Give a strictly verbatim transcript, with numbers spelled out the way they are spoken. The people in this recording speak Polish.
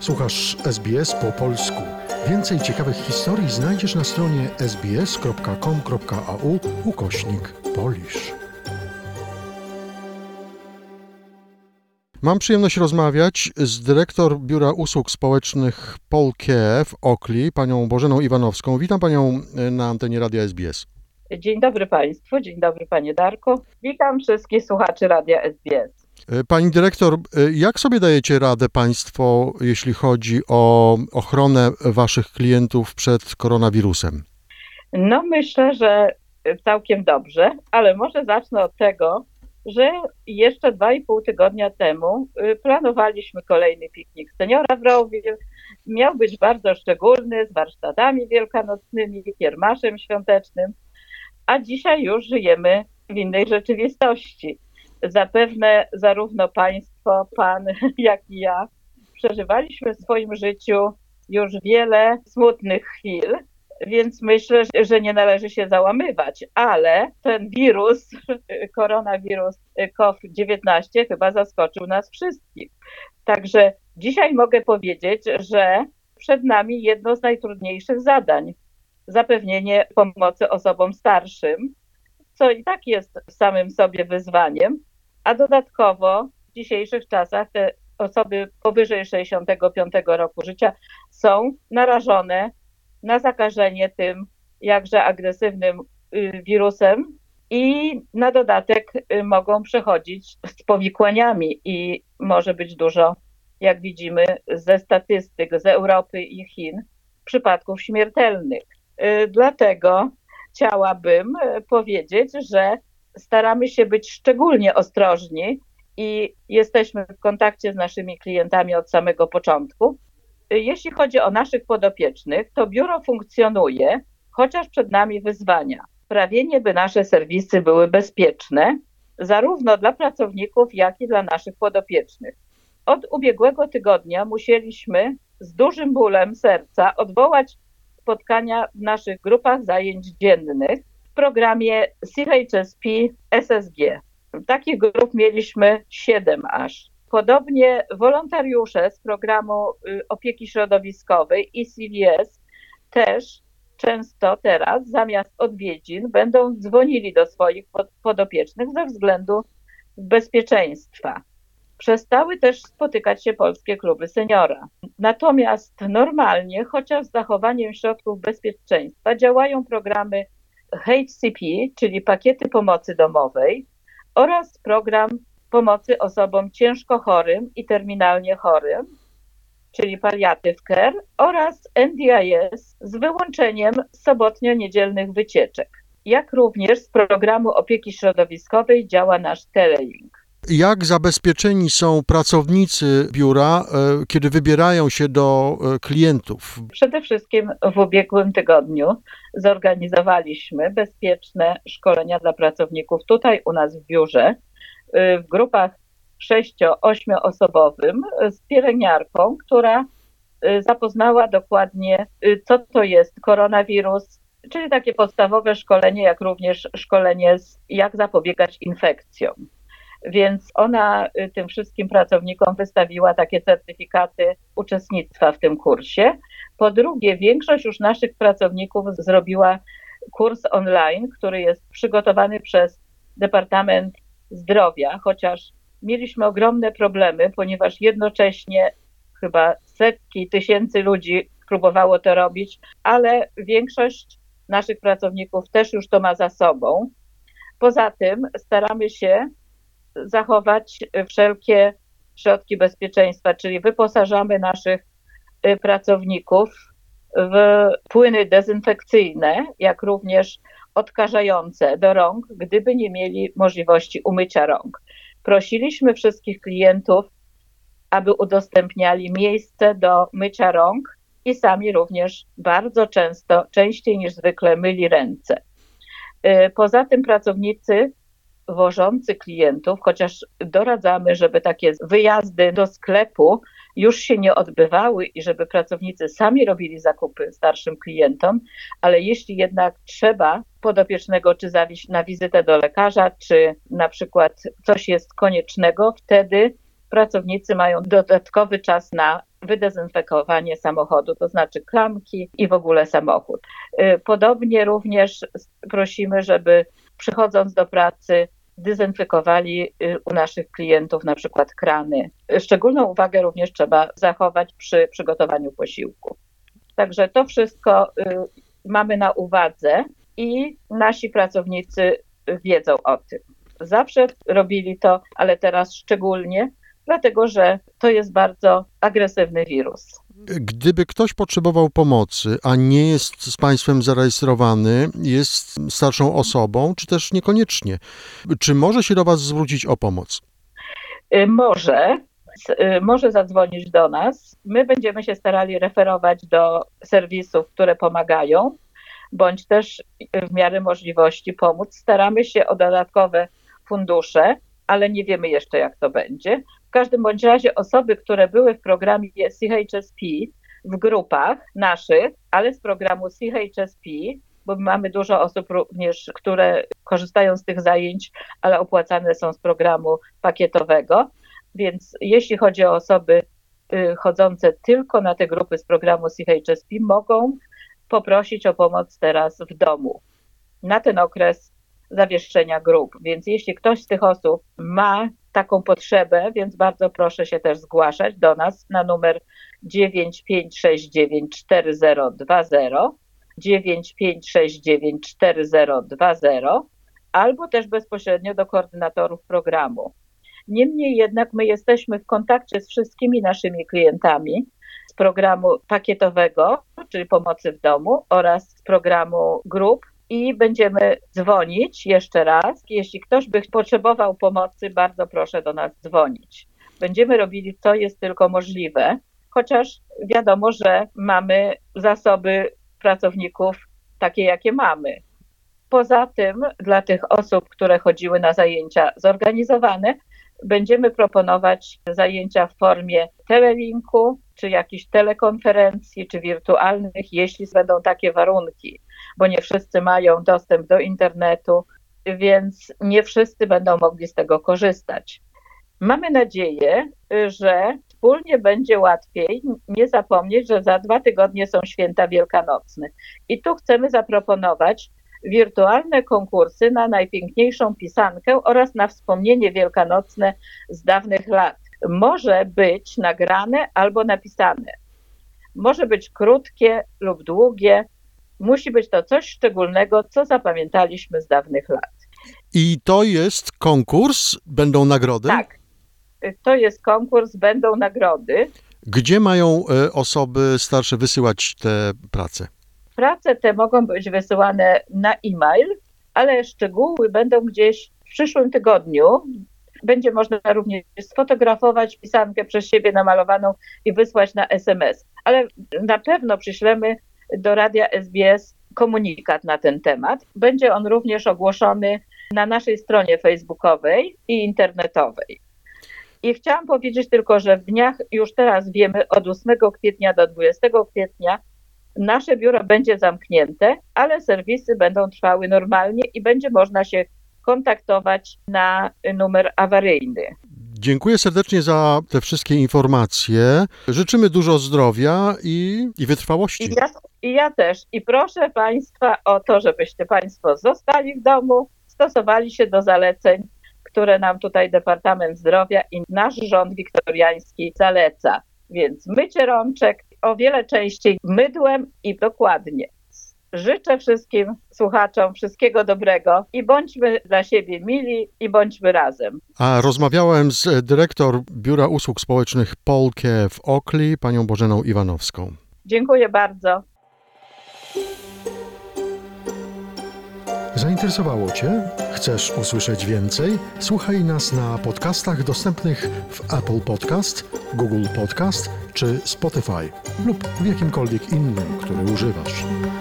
Słuchasz S B S po polsku. Więcej ciekawych historii znajdziesz na stronie sbs.com.au ukośnik Polish. Mam przyjemność rozmawiać z dyrektor Biura Usług Społecznych Polcare w Oakley, panią Bożeną Iwanowską. Witam panią na antenie Radia S B S. Dzień dobry Państwu, dzień dobry Panie Darku. Witam wszystkich słuchaczy Radia S B S. Pani dyrektor, jak sobie dajecie radę Państwo, jeśli chodzi o ochronę Waszych klientów przed koronawirusem? No myślę, że całkiem dobrze, ale może zacznę od tego, że jeszcze dwa i pół tygodnia temu planowaliśmy kolejny piknik seniora w Rowie. Miał być bardzo szczególny, z warsztatami wielkanocnymi, kiermaszem świątecznym, a dzisiaj już żyjemy w innej rzeczywistości. Zapewne zarówno Państwo, Pan, jak i ja przeżywaliśmy w swoim życiu już wiele smutnych chwil, więc myślę, że nie należy się załamywać, ale ten wirus, koronawirus COVID dziewiętnaście chyba zaskoczył nas wszystkich. Także dzisiaj mogę powiedzieć, że przed nami jedno z najtrudniejszych zadań. Zapewnienie pomocy osobom starszym, co i tak jest samym sobie wyzwaniem, a dodatkowo w dzisiejszych czasach te osoby powyżej sześćdziesiątego piątego roku życia są narażone na zakażenie tym jakże agresywnym wirusem i na dodatek mogą przechodzić z powikłaniami i może być dużo, jak widzimy ze statystyk z Europy i Chin, przypadków śmiertelnych. Dlatego chciałabym powiedzieć, że staramy się być szczególnie ostrożni i jesteśmy w kontakcie z naszymi klientami od samego początku. Jeśli chodzi o naszych podopiecznych, to biuro funkcjonuje, chociaż przed nami wyzwania. Sprawienie, by nasze serwisy były bezpieczne, zarówno dla pracowników, jak i dla naszych podopiecznych. Od ubiegłego tygodnia musieliśmy z dużym bólem serca odwołać spotkania w naszych grupach zajęć dziennych w programie C H S P S S G. Takich grup mieliśmy siedem aż. Podobnie wolontariusze z programu opieki środowiskowej i C V S też często teraz zamiast odwiedzin będą dzwonili do swoich podopiecznych ze względu bezpieczeństwa. Przestały też spotykać się polskie kluby seniora. Natomiast normalnie, chociaż z zachowaniem środków bezpieczeństwa, działają programy H C P, czyli pakiety pomocy domowej, oraz program pomocy osobom ciężko chorym i terminalnie chorym, czyli palliative care, oraz N D I S z wyłączeniem sobotnio-niedzielnych wycieczek. Jak również z programu opieki środowiskowej działa nasz telelink. Jak zabezpieczeni są pracownicy biura, kiedy wybierają się do klientów? Przede wszystkim w ubiegłym tygodniu zorganizowaliśmy bezpieczne szkolenia dla pracowników tutaj u nas w biurze w grupach sześcio-ośmioosobowym z pielęgniarką, która zapoznała dokładnie, co to jest koronawirus, czyli takie podstawowe szkolenie, jak również szkolenie, jak zapobiegać infekcjom. Więc ona tym wszystkim pracownikom wystawiła takie certyfikaty uczestnictwa w tym kursie. Po drugie, większość już naszych pracowników zrobiła kurs online, który jest przygotowany przez Departament Zdrowia, chociaż mieliśmy ogromne problemy, ponieważ jednocześnie chyba setki tysięcy ludzi próbowało to robić, ale większość naszych pracowników też już to ma za sobą. Poza tym staramy się zachować wszelkie środki bezpieczeństwa, czyli wyposażamy naszych pracowników w płyny dezynfekcyjne, jak również odkażające do rąk, gdyby nie mieli możliwości umycia rąk. Prosiliśmy wszystkich klientów, aby udostępniali miejsce do mycia rąk i sami również bardzo często, częściej niż zwykle myli ręce. Poza tym pracownicy wożący klientów, chociaż doradzamy, żeby takie wyjazdy do sklepu już się nie odbywały i żeby pracownicy sami robili zakupy starszym klientom, ale jeśli jednak trzeba podopiecznego czy zawieźć na wizytę do lekarza, czy na przykład coś jest koniecznego, wtedy pracownicy mają dodatkowy czas na wydezynfekowanie samochodu, to znaczy klamki i w ogóle samochód. Podobnie również prosimy, żeby przychodząc do pracy dezynfekowali u naszych klientów na przykład krany. Szczególną uwagę również trzeba zachować przy przygotowaniu posiłku. Także to wszystko mamy na uwadze i nasi pracownicy wiedzą o tym. Zawsze robili to, ale teraz szczególnie, dlatego że to jest bardzo agresywny wirus. Gdyby ktoś potrzebował pomocy, a nie jest z państwem zarejestrowany, jest starszą osobą, czy też niekoniecznie, czy może się do was zwrócić o pomoc? Może, może zadzwonić do nas. My będziemy się starali referować do serwisów, które pomagają, bądź też w miarę możliwości pomóc. Staramy się o dodatkowe fundusze, ale nie wiemy jeszcze, jak to będzie. W każdym bądź razie osoby, które były w programie C H S P w grupach naszych, ale z programu C H S P, bo mamy dużo osób również, które korzystają z tych zajęć, ale opłacane są z programu pakietowego, więc jeśli chodzi o osoby chodzące tylko na te grupy z programu C H S P, mogą poprosić o pomoc teraz w domu na ten okres zawieszenia grup. Więc jeśli ktoś z tych osób ma taką potrzebę, więc bardzo proszę się też zgłaszać do nas na numer dziewięć pięć sześć dziewięć cztery zero dwa zero, dziewięć pięć sześć dziewięć cztery zero dwa zero albo też bezpośrednio do koordynatorów programu. Niemniej jednak my jesteśmy w kontakcie z wszystkimi naszymi klientami z programu pakietowego, czyli pomocy w domu oraz z programu grup i będziemy dzwonić jeszcze raz. Jeśli ktoś by potrzebował pomocy, bardzo proszę do nas dzwonić. Będziemy robili, co jest tylko możliwe, chociaż wiadomo, że mamy zasoby pracowników takie, jakie mamy. Poza tym dla tych osób, które chodziły na zajęcia zorganizowane, będziemy proponować zajęcia w formie telelinku, czy jakichś telekonferencji, czy wirtualnych, jeśli będą takie warunki, bo nie wszyscy mają dostęp do internetu, więc nie wszyscy będą mogli z tego korzystać. Mamy nadzieję, że wspólnie będzie łatwiej. Nie zapomnieć, że za dwa tygodnie są święta wielkanocne i tu chcemy zaproponować wirtualne konkursy na najpiękniejszą pisankę oraz na wspomnienie wielkanocne z dawnych lat. Może być nagrane albo napisane. Może być krótkie lub długie. Musi być to coś szczególnego, co zapamiętaliśmy z dawnych lat. I to jest konkurs? Będą nagrody? Tak. To jest konkurs, będą nagrody. Gdzie mają osoby starsze wysyłać te prace? Prace te mogą być wysyłane na e-mail, ale szczegóły będą gdzieś w przyszłym tygodniu. Będzie można również sfotografować pisankę przez siebie namalowaną i wysłać na es em es. Ale na pewno przyślemy do Radia S B S komunikat na ten temat. Będzie on również ogłoszony na naszej stronie facebookowej i internetowej. I chciałam powiedzieć tylko, że w dniach, już teraz wiemy, od ósmego kwietnia do dwudziestego kwietnia nasze biuro będzie zamknięte, ale serwisy będą trwały normalnie i będzie można się kontaktować na numer awaryjny. Dziękuję serdecznie za te wszystkie informacje. Życzymy dużo zdrowia i, i wytrwałości. I ja, I ja też. I proszę Państwa o to, żebyście Państwo zostali w domu, stosowali się do zaleceń, które nam tutaj Departament Zdrowia i nasz rząd wiktoriański zaleca. Więc mycie rączek o wiele częściej mydłem i dokładnie. Życzę wszystkim słuchaczom wszystkiego dobrego i bądźmy dla siebie mili i bądźmy razem. A rozmawiałem z dyrektor Biura Usług Społecznych Polcare w Oakley, panią Bożeną Iwanowską. Dziękuję bardzo. Zainteresowało Cię? Chcesz usłyszeć więcej? Słuchaj nas na podcastach dostępnych w Apple Podcast, Google Podcast czy Spotify lub w jakimkolwiek innym, który używasz.